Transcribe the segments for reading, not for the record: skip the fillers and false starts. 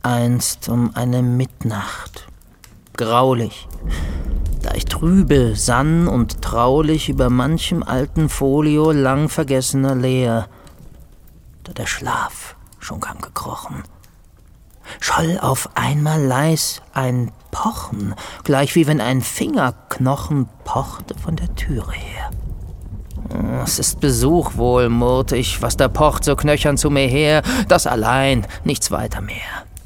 einst um eine Mitnacht, graulich, da ich trübe sann und traulich über manchem alten Folio lang vergessener Leer, da der Schlaf schon kam gekrochen, scholl auf einmal leis ein Pochen, gleich wie wenn ein Fingerknochen pochte von der Türe her. Es ist Besuch wohl, murrt ich, was da pocht so knöchern zu mir her, das allein, nichts weiter mehr.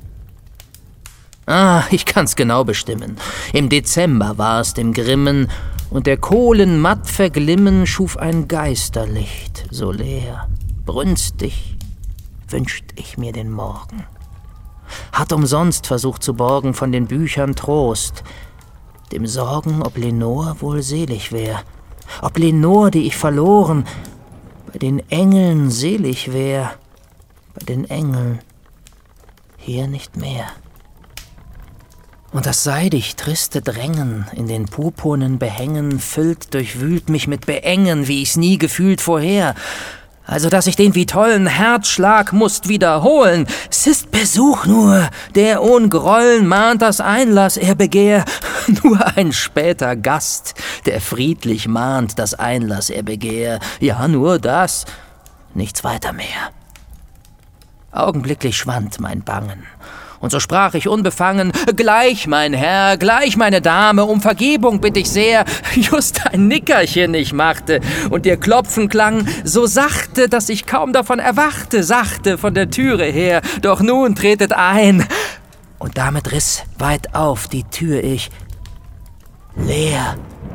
Ich kann's genau bestimmen. Im Dezember war es dem Grimmen, und der Kohlen matt verglimmen schuf ein Geisterlicht, so leer, brünstig, wünscht ich mir den Morgen. Hat umsonst versucht zu borgen von den Büchern Trost, dem Sorgen, ob Lenor wohl selig wär, ob Lenor, die ich verloren, bei den Engeln selig wär, bei den Engeln hier nicht mehr. Und das seidig triste Drängen in den purpurnen Behängen füllt, durchwühlt mich mit Beengen, wie ich's nie gefühlt vorher. Also, dass ich den wie tollen Herzschlag mußt wiederholen. Es ist Besuch nur, der ohn Grollen mahnt, dass Einlass er begehr. Nur ein später Gast, der friedlich mahnt, dass Einlass er begehr. Ja, nur das, nichts weiter mehr. Augenblicklich schwand mein Bangen. Und so sprach ich unbefangen, »Gleich, mein Herr, gleich, meine Dame, um Vergebung bitt ich sehr.« Just ein Nickerchen ich machte, und ihr Klopfen klang so sachte, dass ich kaum davon erwachte, sachte von der Türe her. Doch nun tretet ein. Und damit riss weit auf die Tür ich. Leer.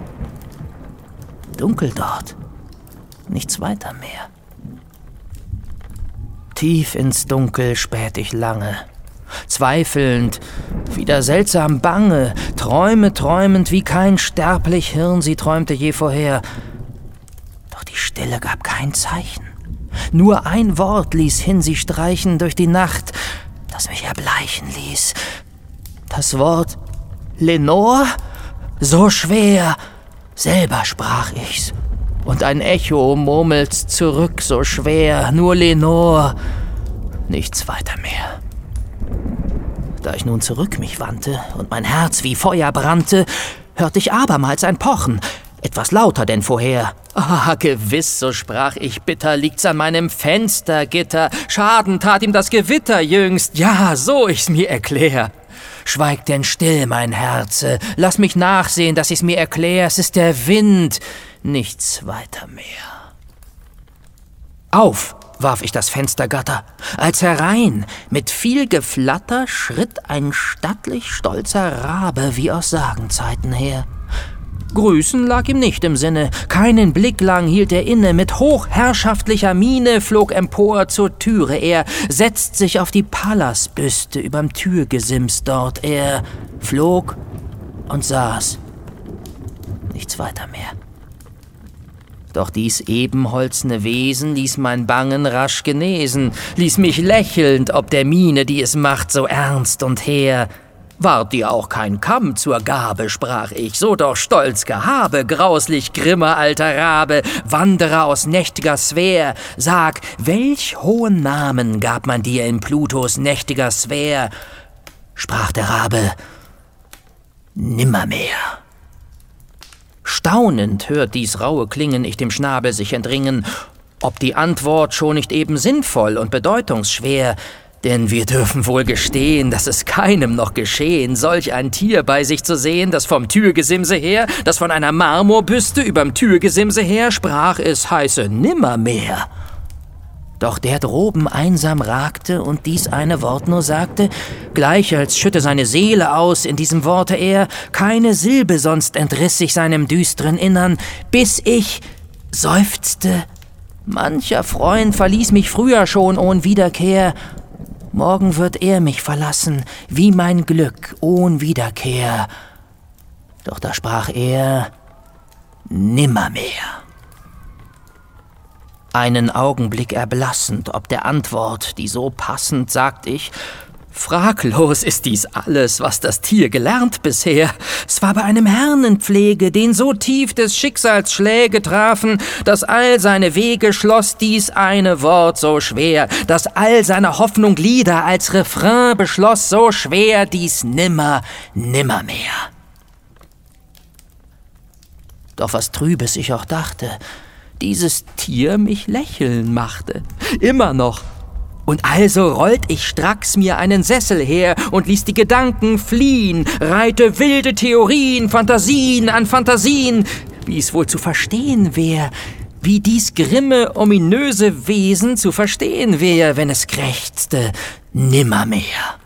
Dunkel dort. Nichts weiter mehr. Tief ins Dunkel späht ich lange. Zweifelnd, wieder seltsam bange, Träume träumend, wie kein sterblich Hirn sie träumte je vorher. Doch die Stille gab kein Zeichen. Nur ein Wort ließ hin sie streichen durch die Nacht, das mich erbleichen ließ. Das Wort Lenor? So schwer, selber sprach ich's. Und ein Echo murmelt's zurück, so schwer, nur Lenor, nichts weiter mehr. Da ich nun zurück mich wandte und mein Herz wie Feuer brannte, hörte ich abermals ein Pochen, etwas lauter denn vorher. Gewiss, so sprach ich bitter, liegt's an meinem Fenstergitter. Schaden tat ihm das Gewitter jüngst, ja, so ich's mir erklär. Schweig denn still, mein Herze, lass mich nachsehen, dass ich's mir erklär. Es ist der Wind, nichts weiter mehr. Auf! Warf ich das Fenstergatter, als herein, mit viel Geflatter, schritt ein stattlich stolzer Rabe, wie aus Sagenzeiten her. Grüßen lag ihm nicht im Sinne, keinen Blick lang hielt er inne, mit hochherrschaftlicher Miene flog empor zur Türe er, setzt sich auf die Pallasbüste überm Türgesims dort, er flog und saß. Nichts weiter mehr. Doch dies ebenholzne Wesen ließ mein Bangen rasch genesen, ließ mich lächelnd ob der Miene, die es macht, so ernst und hehr. Ward dir auch kein Kamm zur Gabe, sprach ich, so doch stolz Gehabe, grauslich grimmer alter Rabe, Wanderer aus nächtiger Sphär. Sag, welch hohen Namen gab man dir in Plutos nächtiger Sphär? Sprach der Rabe, nimmermehr. Staunend hört dies raue Klingen ich dem Schnabel sich entringen, ob die Antwort schon nicht eben sinnvoll und bedeutungsschwer, denn wir dürfen wohl gestehen, dass es keinem noch geschehen, solch ein Tier bei sich zu sehen, das vom Türgesimse her, das von einer Marmorbüste überm Türgesimse her, sprach es heiße nimmermehr. Doch der droben einsam ragte und dies eine Wort nur sagte, gleich als schütte seine Seele aus in diesem Worte er, keine Silbe sonst entriss sich seinem düsteren Innern, bis ich seufzte, mancher Freund verließ mich früher schon ohn Wiederkehr, morgen wird er mich verlassen, wie mein Glück ohn Wiederkehr. Doch da sprach er, nimmermehr. Einen Augenblick erblassend, ob der Antwort, die so passend, sagt ich, Fraglos ist dies alles, was das Tier gelernt bisher. Es war bei einem Herrn in Pflege, den so tief des Schicksals Schläge trafen, dass all seine Wege schloss dies eine Wort so schwer, dass all seine Hoffnung Lieder als Refrain beschloss so schwer dies nimmer, nimmermehr. Doch was Trübes ich auch dachte, dieses Tier mich lächeln machte, immer noch. Und also rollt ich stracks mir einen Sessel her und ließ die Gedanken fliehen, reihte wilde Theorien, Fantasien an Fantasien, wie es wohl zu verstehen wär, wie dies grimme, ominöse Wesen zu verstehen wär, wenn es krächzte, nimmermehr.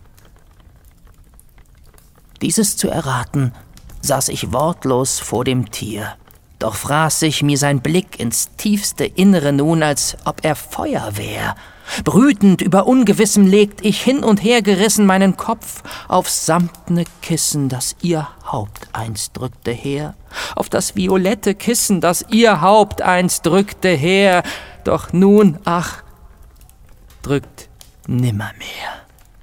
Dieses zu erraten, saß ich wortlos vor dem Tier. Doch fraß sich mir sein Blick ins tiefste Innere nun, als ob er Feuer wär. Brütend über Ungewissem legt ich hin und her gerissen meinen Kopf aufs samtne Kissen, das ihr Haupt einst drückte her, auf das violette Kissen, das ihr Haupt einst drückte her, doch nun, ach, drückt nimmermehr.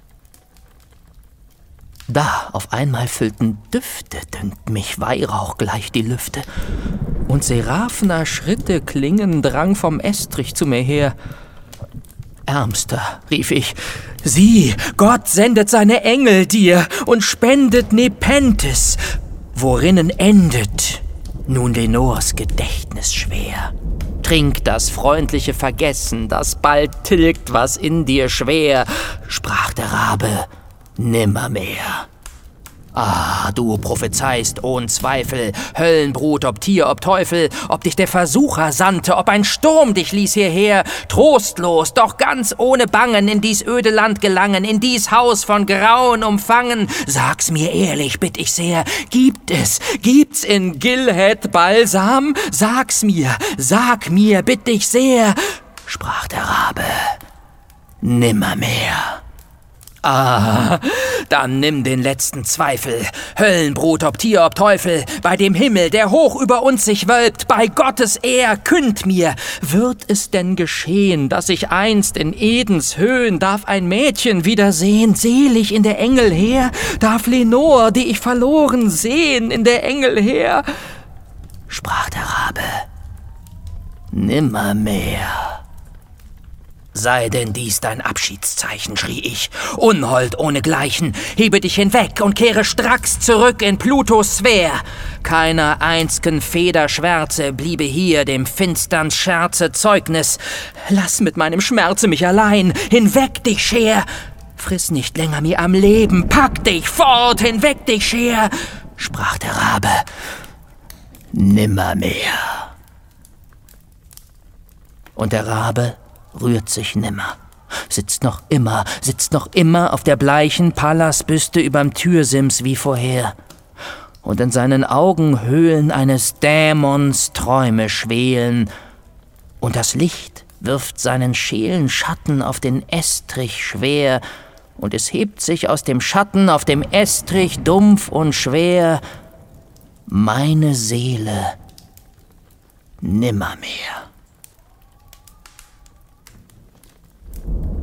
Da auf einmal füllten Düfte, dünkt mich, Weihrauch gleich die Lüfte, und seraphner Schritte klingen drang vom Estrich zu mir her. Ärmster, rief ich, sieh, Gott sendet seine Engel dir und spendet Nepenthes, worinnen endet nun Lenors Gedächtnis schwer. Trink das freundliche Vergessen, das bald tilgt, was in dir schwer, sprach der Rabe, nimmermehr. Ah, du prophezeist ohn Zweifel, Höllenbrut, ob Tier, ob Teufel, ob dich der Versucher sandte, ob ein Sturm dich ließ hierher, trostlos, doch ganz ohne Bangen in dies öde Land gelangen, in dies Haus von Grauen umfangen. Sag's mir ehrlich, bitt ich sehr, gibt's in Gilead Balsam? Sag mir, bitt ich sehr, sprach der Rabe, nimmermehr. Ah, dann nimm den letzten Zweifel, Höllenbrut, ob Tier, ob Teufel, bei dem Himmel, der hoch über uns sich wölbt, bei Gottes Ehr, künd mir, wird es denn geschehen, dass ich einst in Edens Höhen darf ein Mädchen wiedersehen, selig in der Engel Heer, darf Lenor, die ich verloren, sehen in der Engel Heer? Sprach der Rabe, nimmermehr. Sei denn dies dein Abschiedszeichen, schrie ich, Unhold ohnegleichen, hebe dich hinweg und kehre stracks zurück in Plutos Sphär. Keiner einz'gen Federschwärze bliebe hier dem finstern Scherze Zeugnis. Lass mit meinem Schmerze mich allein, hinweg dich scher. Friss nicht länger mir am Leben, pack dich fort, hinweg dich scher, sprach der Rabe, nimmermehr. Und der Rabe rührt sich nimmer, sitzt noch immer auf der bleichen Pallasbüste überm Türsims wie vorher. Und in seinen Augenhöhlen eines Dämons Träume schwelen, und das Licht wirft seinen schälen Schatten auf den Estrich schwer, und es hebt sich aus dem Schatten auf dem Estrich dumpf und schwer meine Seele nimmermehr.